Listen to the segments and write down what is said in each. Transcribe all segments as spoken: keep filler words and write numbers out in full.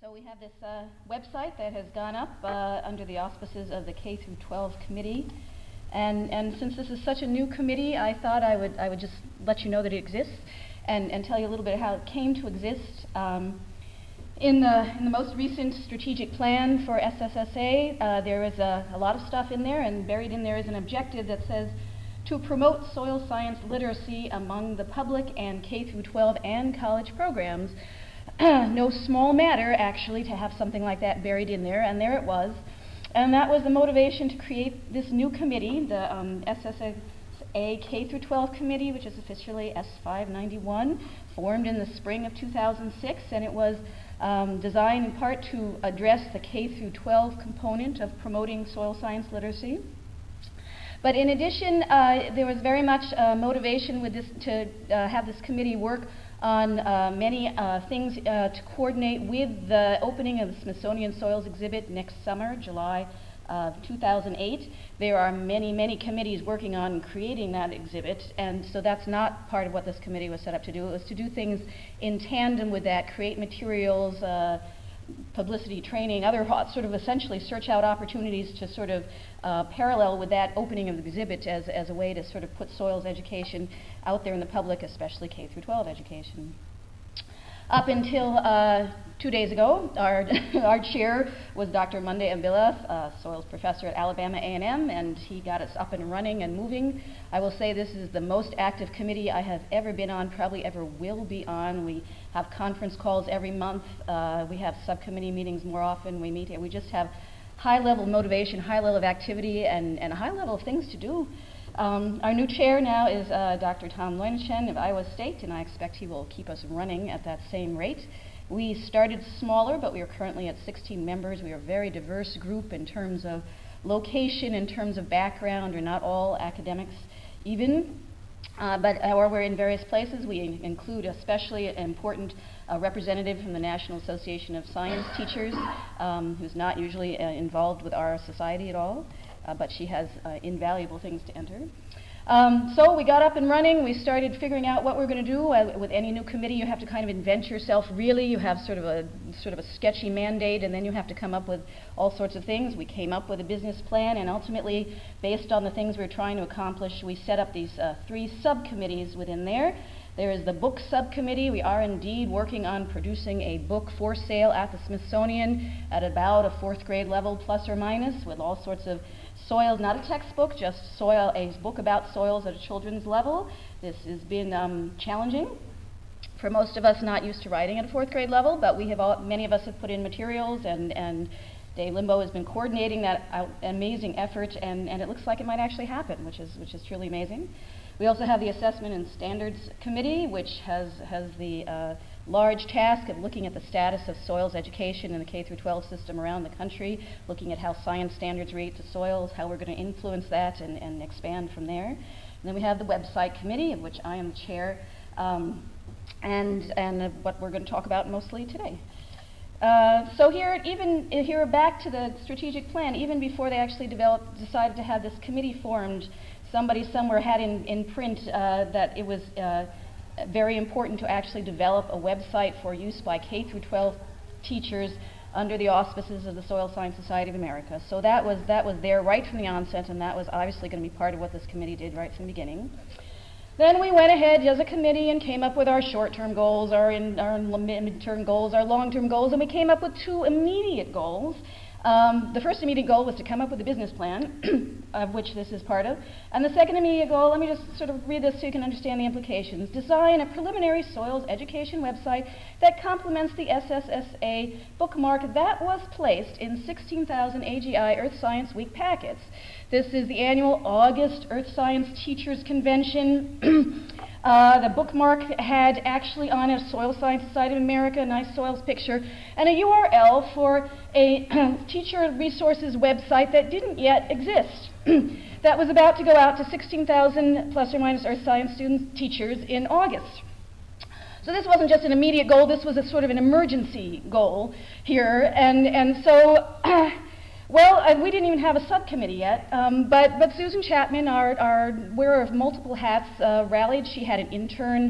So we have this uh, website that has gone up uh, under the auspices of the K through twelve committee. And, and since this is such a new committee, I thought I would, I would just let you know that it exists and, and tell you a little bit how it came to exist. Um, in, the, in the most recent strategic plan for S S S A, uh, there is a, a lot of stuff in there, and buried in there is an objective that says to promote soil science literacy among the public and K through twelve and college programs. No small matter, actually, to have something like that buried in there, and there it was. And that was the motivation to create this new committee, the um, S S S A K through twelve committee, which is officially S five ninety-one, formed in the spring of two thousand six, and it was um, designed in part to address the K through twelve component of promoting soil science literacy. But in addition, uh, there was very much uh, motivation with this to uh, have this committee work on uh, many uh, things uh, to coordinate with the opening of the Smithsonian Soils exhibit next summer, July uh, two thousand eight. There are many, many committees working on creating that exhibit, and so that's not part of what this committee was set up to do. It was to do things in tandem with that, create materials, uh, publicity, training, other sort of essentially search out opportunities to sort of uh, parallel with that opening of the exhibit as, as a way to sort of put soils education out there in the public, especially K through twelve education. Up until uh, two days ago, our, our chair was Doctor Monday Ambilla, a soils professor at Alabama A and M, and he got us up and running and moving. I will say this is the most active committee I have ever been on, probably ever will be on. We have conference calls every month. Uh, we have subcommittee meetings more often. We meet, and we just have high level motivation, high level of activity, and, and a high level of things to do. Um, our new chair now is uh, Doctor Tom Loinichen of Iowa State, and I expect he will keep us running at that same rate. We started smaller, but we are currently at sixteen members. We are a very diverse group in terms of location, in terms of background. We're not all academics even, uh, but uh, we're in various places. We in include especially an important uh, representative from the National Association of Science Teachers, um, who's not usually uh, involved with our society at all. Uh, but she has uh, invaluable things to enter. Um, so we got up and running. We started figuring out what we're going to do. Uh, with any new committee, you have to kind of invent yourself. Really, you have sort of a sort of a sketchy mandate, and then you have to come up with all sorts of things. We came up with a business plan, and ultimately, based on the things we were trying to accomplish, we set up these uh, three subcommittees within there. There is the book subcommittee. We are indeed working on producing a book for sale at the Smithsonian at about a fourth grade level, plus or minus, with all sorts of soils, not a textbook, just soil, a book about soils at a children's level. This has been um, challenging for most of us not used to writing at a fourth grade level, but we have all, many of us have put in materials, and, and Dave Limbo has been coordinating that out, amazing effort, and, and it looks like it might actually happen, which is, which is truly amazing. We also have the Assessment and Standards Committee, which has, has the uh, large task of looking at the status of soils education in the K through twelve system around the country, looking at how science standards relate to soils, how we're going to influence that and, and expand from there. And then we have the Website Committee, of which I am the chair, um, and, and uh, what we're going to talk about mostly today. Uh, so here, even uh, here back to the strategic plan, even before they actually developed, decided to have this committee formed, somebody somewhere had in, in print uh, that it was uh, very important to actually develop a website for use by K through twelve teachers under the auspices of the Soil Science Society of America. So that was, that was there right from the onset, and that was obviously going to be part of what this committee did right from the beginning. Then we went ahead as a committee and came up with our short-term goals, our, in, our mid-term goals, our long-term goals, and we came up with two immediate goals. Um, the first immediate goal was to come up with a business plan, of which this is part of. And the second immediate goal, let me just sort of read this so you can understand the implications. Design a preliminary soils education website that complements the S S S A bookmark that was placed in sixteen thousand A G I Earth Science Week packets. This is the annual August Earth Science Teachers Convention. Uh, the bookmark had actually on it a Soil Science Society of America, a nice soils picture, and a U R L for a teacher resources website that didn't yet exist. That was about to go out to sixteen thousand plus or minus Earth Science students, teachers in August. So this wasn't just an immediate goal, this was a sort of an emergency goal here, and, and so well, uh, we didn't even have a subcommittee yet, um, but, but Susan Chapman, our, our wearer of multiple hats, uh, rallied. She had an intern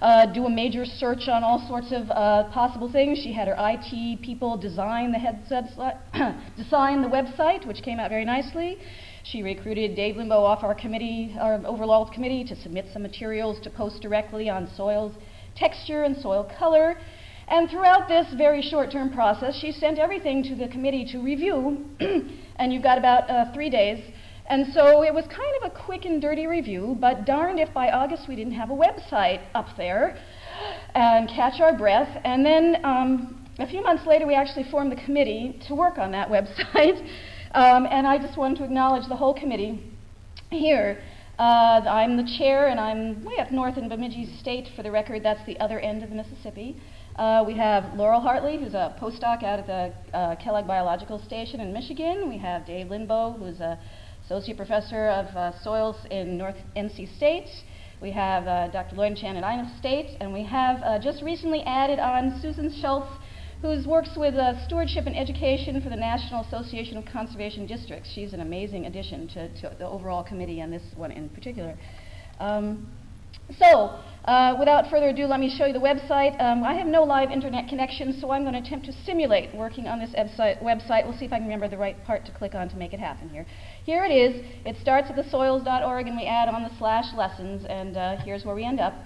uh, do a major search on all sorts of uh, possible things. She had her I T people design the headset, design the website, which came out very nicely. She recruited Dave Limbo off our committee, our overall committee, to submit some materials to post directly on soils texture and soil color. And throughout this very short-term process, she sent everything to the committee to review, and you've got about uh, three days. And so it was kind of a quick and dirty review, but darned if by August we didn't have a website up there and catch our breath. And then um, a few months later, we actually formed the committee to work on that website. um, and I just wanted to acknowledge the whole committee here. Uh, I'm the chair, and I'm way up north in Bemidji State. For the record, that's the other end of the Mississippi. Uh, we have Laurel Hartley, who's a postdoc out at the uh, Kellogg Biological Station in Michigan. We have Dave Linbo, who's a associate professor of uh, soils in North N C State. We have uh, Doctor Lloyd Chan at Ina State, and we have uh, just recently added on Susan Schultz, who works with uh, stewardship and education for the National Association of Conservation Districts. She's an amazing addition to, to the overall committee, and this one in particular. Um, so, uh, without further ado, let me show you the website. Um, I have no live internet connection, so I'm going to attempt to simulate working on this website. website. We'll see if I can remember the right part to click on to make it happen here. Here it is. It starts at the soils dot org, and we add on the slash lessons, and uh, here's where we end up.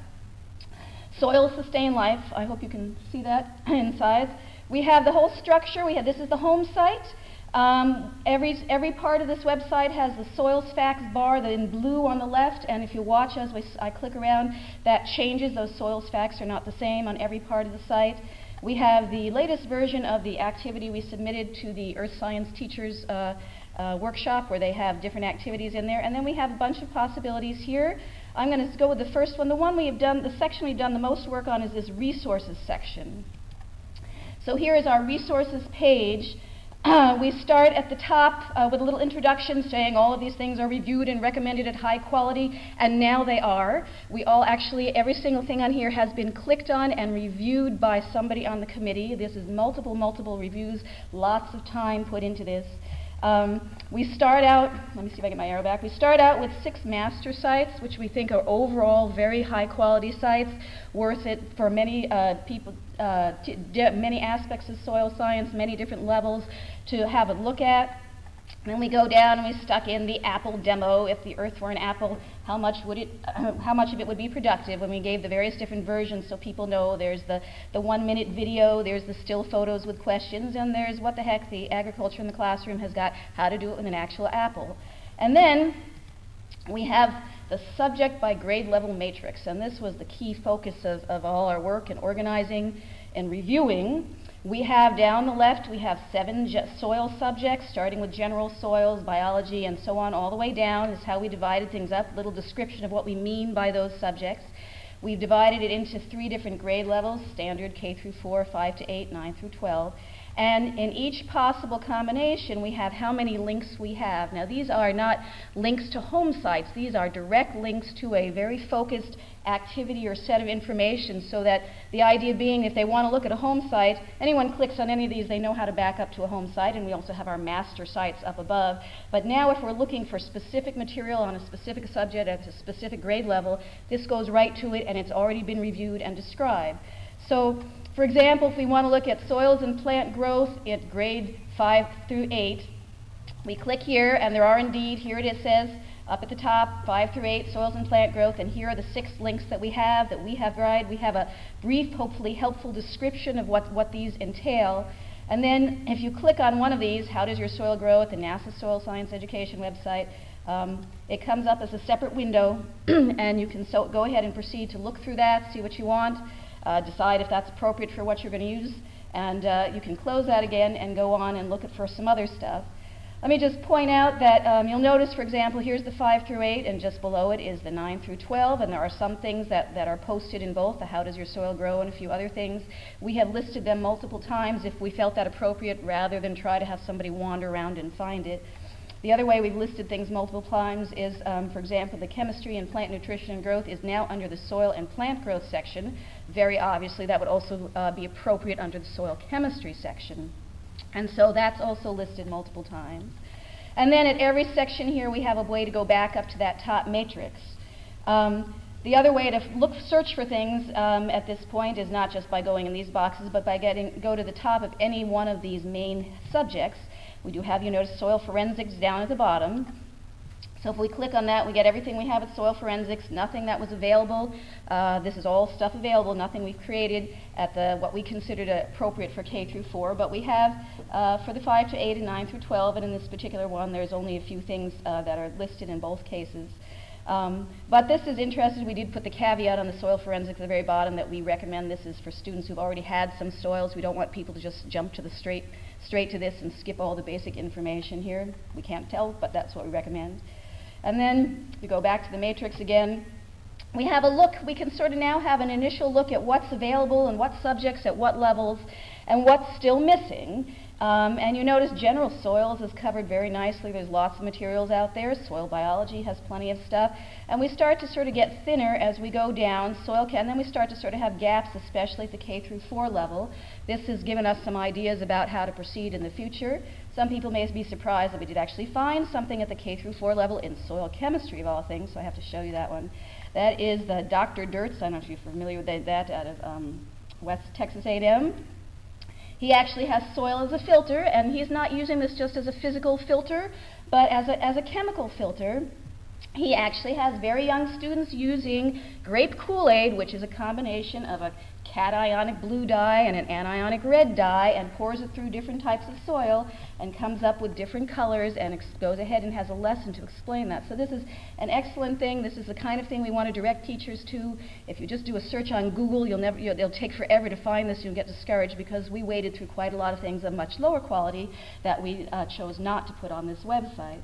Soils sustain life. I hope you can see that inside. We have the whole structure. We have, this is the home site. Um, every, every part of this website has the soils facts bar that in blue on the left, and if you watch as we, I click around, that changes. Those soils facts are not the same on every part of the site. We have the latest version of the activity we submitted to the Earth Science Teachers uh, uh, workshop, where they have different activities in there, and then we have a bunch of possibilities here. I'm going to go with the first one. The one we have done, the section we've done the most work on is this resources section. So here is our resources page. Uh, we start at the top uh, with a little introduction saying all of these things are reviewed and recommended at high quality, and now they are. We all actually, every single thing on here has been clicked on and reviewed by somebody on the committee. This is multiple, multiple reviews, lots of time put into this. Um, we start out, let me see if I get my arrow back, we start out with six master sites, which we think are overall very high quality sites, worth it for many uh, people, uh, t many aspects of soil science, many different levels to have a look at. And then we go down and we stuck in the apple demo. If the earth were an apple, how much would it, uh, how much of it would be productive? When we gave the various different versions, so people know there's the the one minute video, there's the still photos with questions, and there's what the heck the agriculture in the classroom has got, how to do it with an actual apple. And then we have the subject by grade level matrix, and this was the key focus of, of all our work in organizing and reviewing. We have down the left, we have seven soil subjects, starting with general soils, biology, and so on, all the way down is how we divided things up, little description of what we mean by those subjects. We've divided it into three different grade levels, standard K through four, five to eight, nine through twelve. And in each possible combination, we have how many links we have. Now, these are not links to home sites. These are direct links to a very focused activity or set of information, so that the idea being if they want to look at a home site, anyone clicks on any of these, they know how to back up to a home site, and we also have our master sites up above. But now if we're looking for specific material on a specific subject at a specific grade level, this goes right to it, and it's already been reviewed and described. So, for example, if we want to look at soils and plant growth at grade five through eight, we click here, and there are indeed, here it says, up at the top, five through eight, soils and plant growth, and here are the six links that we have, that we have tried. We have a brief, hopefully helpful description of what, what these entail. And then if you click on one of these, how does your soil grow at the NASA Soil Science Education website, um, it comes up as a separate window, and you can so go ahead and proceed to look through that, see what you want, uh, decide if that's appropriate for what you're going to use, and uh, you can close that again and go on and look at for some other stuff. Let me just point out that um, you'll notice, for example, here's the five through eight, and just below it is the nine through twelve, and there are some things that, that are posted in both, the how does your soil grow and a few other things. We have listed them multiple times if we felt that appropriate, rather than try to have somebody wander around and find it. The other way we've listed things multiple times is, um, for example, the chemistry and plant nutrition and growth is now under the soil and plant growth section. Very obviously, that would also uh, be appropriate under the soil chemistry section. And so that's also listed multiple times. And then at every section here, we have a way to go back up to that top matrix. Um, The other way to look, search for things um, at this point is not just by going in these boxes, but by getting, go to the top of any one of these main subjects. We do have, you notice, soil forensics down at the bottom. So if we click on that, we get everything we have at soil forensics, nothing that was available. Uh, this is all stuff available, nothing we've created at the what we considered appropriate for K through four. But we have uh, for the five to eight and nine through twelve, and in this particular one, there's only a few things uh, that are listed in both cases. Um, but this is interesting. We did put the caveat on the soil forensics at the very bottom that we recommend this is for students who've already had some soils. We don't want people to just jump to the straight straight to this and skip all the basic information here. We can't tell, but that's what we recommend. And then we go back to the matrix again. We have a look, we can sort of now have an initial look at what's available and what subjects at what levels and what's still missing. Um, and you notice general soils is covered very nicely. There's lots of materials out there. Soil biology has plenty of stuff. And we start to sort of get thinner as we go down. Soil can, and then we start to sort of have gaps, especially at the K through four level. This has given us some ideas about how to proceed in the future. Some people may be surprised that we did actually find something at the K through four level in soil chemistry of all things, so I have to show you that one. That is the Doctor Dirtz, I don't know if you're familiar with that, out of um, West Texas A and M. He actually has soil as a filter, and he's not using this just as a physical filter, but as a, as a chemical filter. He actually has very young students using grape Kool-Aid, which is a combination of a cationic blue dye and an anionic red dye, and pours it through different types of soil and comes up with different colors and ex goes ahead and has a lesson to explain that. So this is an excellent thing. This is the kind of thing we want to direct teachers to. If you just do a search on Google, you'll never, you'll, it'll take forever to find this. You'll get discouraged because we waded through quite a lot of things of much lower quality that we uh, chose not to put on this website.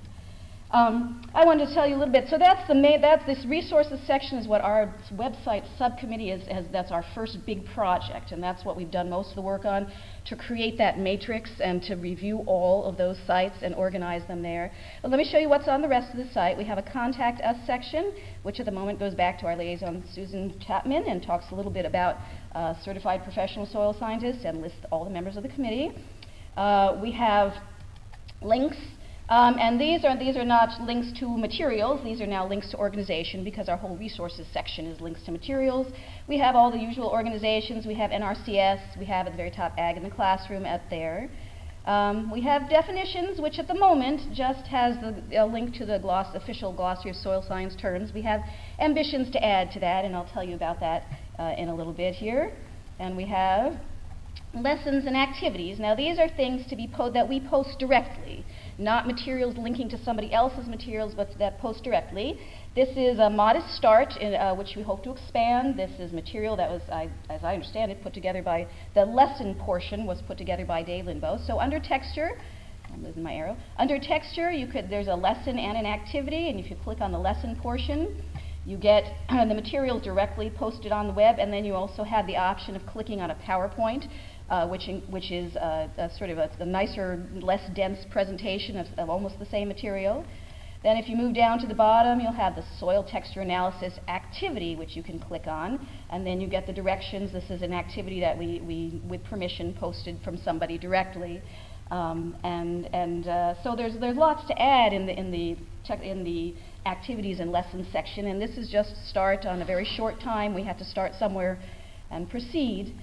Um, I wanted to tell you a little bit. So that's the main, that's this resources section is what our website subcommittee is. Has, that's our first big project, and that's what we've done most of the work on, to create that matrix and to review all of those sites and organize them there. But let me show you what's on the rest of the site. We have a Contact Us section, which at the moment goes back to our liaison Susan Chapman and talks a little bit about uh, certified professional soil scientists and lists all the members of the committee. Uh, we have links. Um, and these are, these are not links to materials, these are now links to organization because our whole resources section is links to materials. We have all the usual organizations, we have N R C S, we have at the very top Ag in the Classroom at there. Um, we have definitions, which at the moment just has the, a link to the gloss, official glossary of soil science terms. We have ambitions to add to that, and I'll tell you about that uh, in a little bit here. And we have lessons and activities. Now these are things to be po that we post directly, not materials linking to somebody else's materials, but that post directly. This is a modest start, in, uh, which we hope to expand. This is material that was, I, as I understand it, put together by, the lesson portion was put together by Dave Linbo. So under texture, I'm losing my arrow, under texture, you could, there's a lesson and an activity, and if you click on the lesson portion, you get uh, the materials directly posted on the web, and then you also have the option of clicking on a PowerPoint, uh, which, in, which is uh, a sort of a, a nicer, less dense presentation of, of almost the same material. Then if you move down to the bottom, you'll have the soil texture analysis activity, which you can click on, and then you get the directions. This is an activity that we, we with permission, posted from somebody directly. Um, and and uh, so there's there's lots to add in the in the in the activities and lessons section, and this is just a start on a very short time. We have to start somewhere and proceed.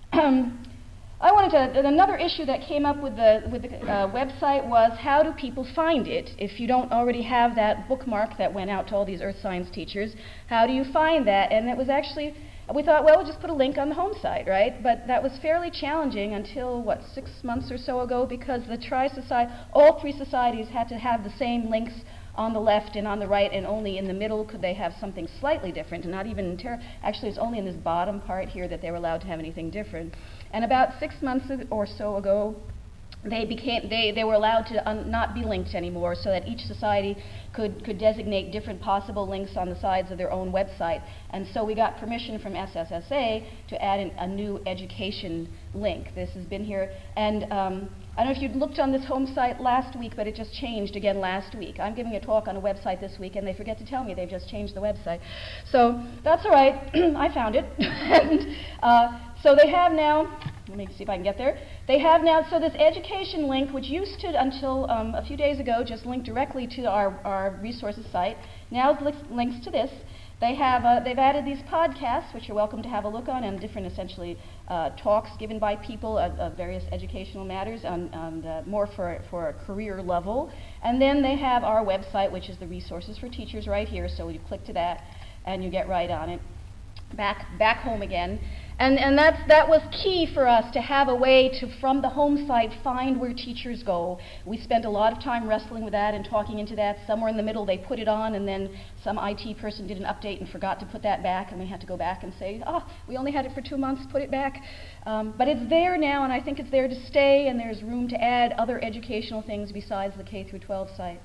I wanted to, another issue that came up with the, with the uh, website was how do people find it if you don't already have that bookmark that went out to all these earth science teachers? How do you find that? And it was actually, we thought, well, we'll just put a link on the home site, right? But that was fairly challenging until, what, six months or so ago, because the tri-society, all three societies had to have the same links on the left and on the right, and only in the middle could they have something slightly different, and not even, ter actually it's only in this bottom part here that they were allowed to have anything different. And about six months or so ago, they became, they, they were allowed to un not be linked anymore, so that each society could, could designate different possible links on the sides of their own website. And so we got permission from S S S A to add an, a new education link. This has been here, and um, I don't know if you looked on this home site last week, but it just changed again last week. I'm giving a talk on a website this week, and they forget to tell me they've just changed the website. So that's all right. I found it. and, uh, so they have now, let me see if I can get there. They have now, so this education link, which used to, until um, a few days ago, just link directly to our, our resources site, now links, links to this. They have, uh, they've added these podcasts, which you're welcome to have a look on, and different, essentially, uh, talks given by people of, of various educational matters, on, on uh, more for, for a career level. And then they have our website, which is the Resources for Teachers right here, so you click to that, and you get right on it. Back, back home again. And, and that's, that was key for us, to have a way to, from the home site, find where teachers go. We spent a lot of time wrestling with that and talking into that. Somewhere in the middle they put it on, and then some I T person did an update and forgot to put that back, and we had to go back and say, oh, we only had it for two months, put it back. Um, but it's there now, and I think it's there to stay, and there's room to add other educational things besides the K through twelve site.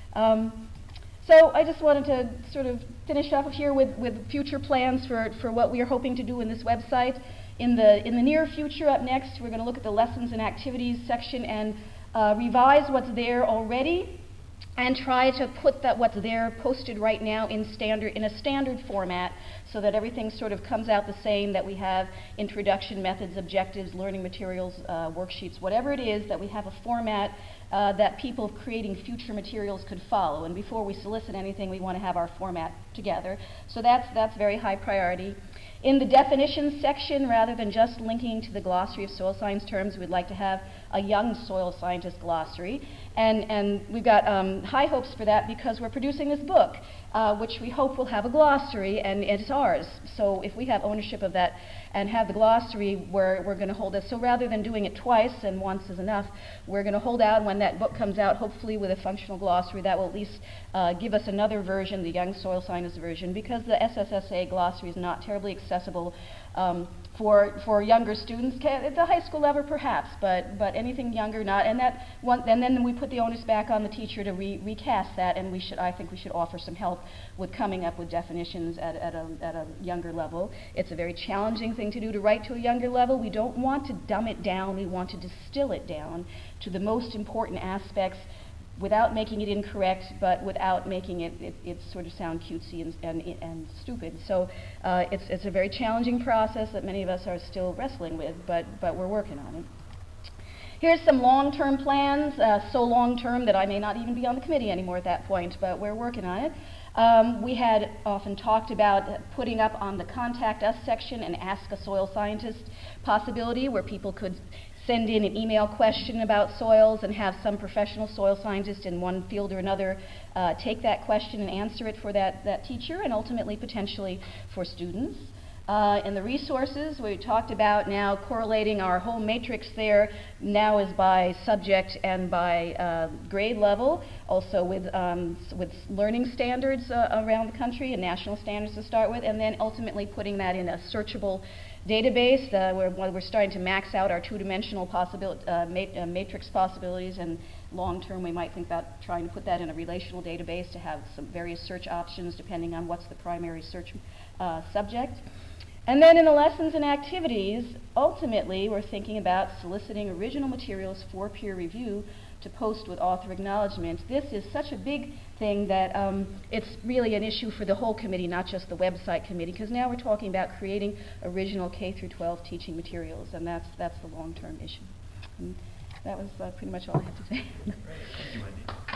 Um, So I just wanted to sort of finish up here with, with future plans for, for what we are hoping to do in this website. In the, in the near future, up next, we're going to look at the lessons and activities section and uh, revise what's there already, and try to put that what's there posted right now in standard in a standard format, so that everything sort of comes out the same, that we have introduction, methods, objectives, learning materials, uh, worksheets, whatever it is, that we have a format uh, that people creating future materials could follow. And before we solicit anything, we want to have our format together. So that's, that's very high priority. In the definitions section, rather than just linking to the glossary of soil science terms, we'd like to have a young soil scientist glossary. And, and we've got um, high hopes for that, because we're producing this book, uh, which we hope will have a glossary, and it's ours. So if we have ownership of that and have the glossary, we're, we're going to hold it. So rather than doing it twice, and once is enough, we're going to hold out when that book comes out, hopefully with a functional glossary that will at least uh, give us another version, the young soil scientist version, because the S S S A glossary is not terribly accessible um, for for younger students. At the high school level, perhaps, but but anything younger, not. And that one, and then we put the onus back on the teacher to re recast that. And we should, I think, we should offer some help with coming up with definitions at at a at a younger level. It's a very challenging thing to do, to write to a younger level. We don't want to dumb it down. We want to distill it down to the most important aspects, without making it incorrect, but without making it, it, it sort of sound cutesy and, and, and stupid. So uh, it's, it's a very challenging process that many of us are still wrestling with, but, but we're working on it. Here's some long-term plans, uh, so long-term that I may not even be on the committee anymore at that point, but we're working on it. Um, we had often talked about putting up on the Contact Us section an Ask a Soil Scientist possibility, where people could send in an email question about soils and have some professional soil scientist in one field or another uh, take that question and answer it for that, that teacher, and ultimately potentially for students. Uh, in the resources, we talked about now correlating our whole matrix there, now is by subject and by uh, grade level, also with, um, with learning standards uh, around the country and national standards to start with, and then ultimately putting that in a searchable database. Uh, where we're starting to max out our two-dimensional possibility, uh, mat uh, matrix possibilities, and long-term we might think about trying to put that in a relational database to have some various search options depending on what's the primary search uh, subject. And then in the lessons and activities, ultimately we're thinking about soliciting original materials for peer review to post with author acknowledgement. This is such a big thing that um, it's really an issue for the whole committee, not just the website committee, because now we're talking about creating original K through twelve teaching materials, and that's, that's the long-term issue. And that was uh, pretty much all I have to say. Thank you, Wendy.